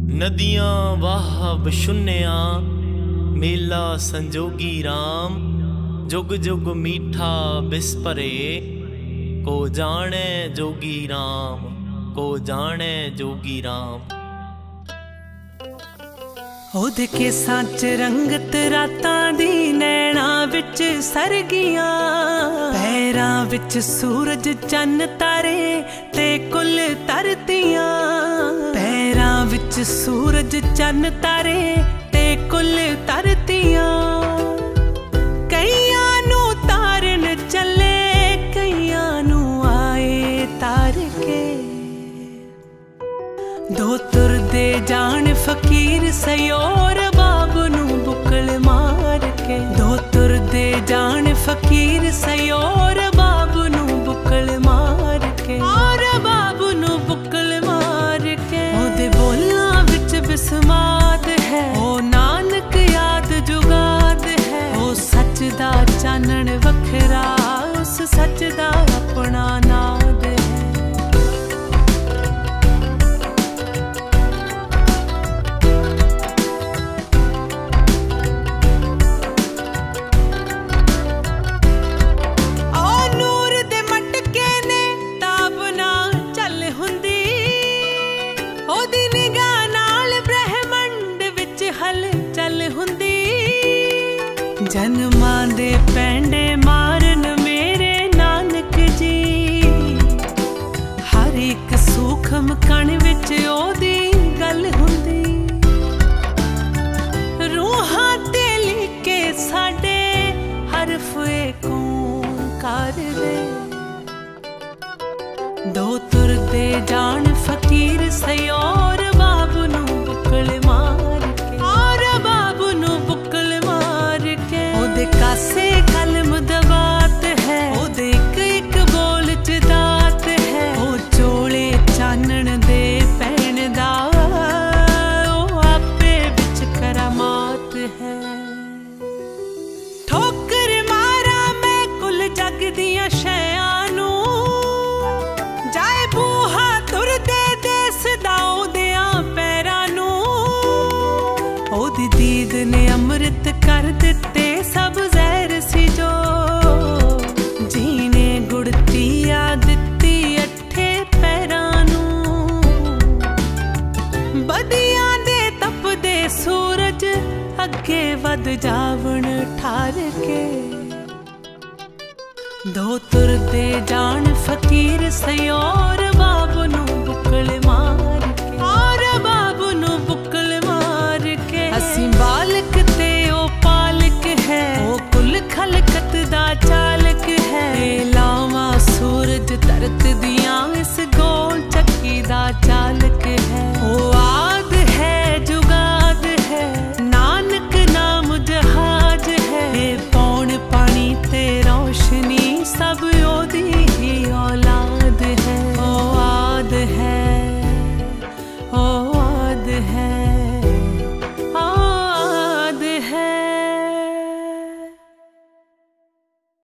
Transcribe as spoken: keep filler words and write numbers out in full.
नदियां वाह बशुन्या मेला संजोगी राम। जुग जुग मीठा बिस्परे को जाने जोगी राम, को जाने जोगी राम। ओदे केसां च रंगत रातां दी नैना विच सरगियां, पैरां विच सूरज चन्न तारे ते कुल तरतियां। पैरां विच सूरज चन्न तारे ते कुल तरतियां। कईयां नूं तारन चले कईयां नूं आए तार के। दो तुरदे जान फकीर सयोर बाबू नूं बुकल मार के। दो तुरदे जान फकीर सयोर बाबू नूं बुकल मार के। और बाबू नूं बुकल मार के। ओदे बोलां विच बिस्माद है, ओ नानक याद जुगाद है। ओ सच दा चानण वखरा, उस सच दा अपना नाद है। जन्मां दे पैंडे मारन मेरे नानक जी, हर एक सूखम कण विच ओदी गल हुंदी। रूहां ते लिखे साडे हरफ ओंकार दे। दो तुरदे जान फकीर सयोर बाबू नूं बुकल मार के। और बाबू नूं बुकल मार के। ओदे कासे कलम दबात है, ओदे इक इक बोल च दात है। ओ चोले चानण दे पैण दा, ओ आपे विच करामात है। ठोकर मारा मैं कुल जग दियां शैआं नूं, जाए बूहा तुरदे देस दा ओदियां पैरां नूं। ओदी दीद ने अमृत कर दिते सब जहर सी जो, जीने गुड़तिया दिती अठे पैरां नूं। बदियां दे तपदे सूरज अगे वध जावण ठार के। दो तुरदे जान फकीर सयोर बाबू नूं बुकल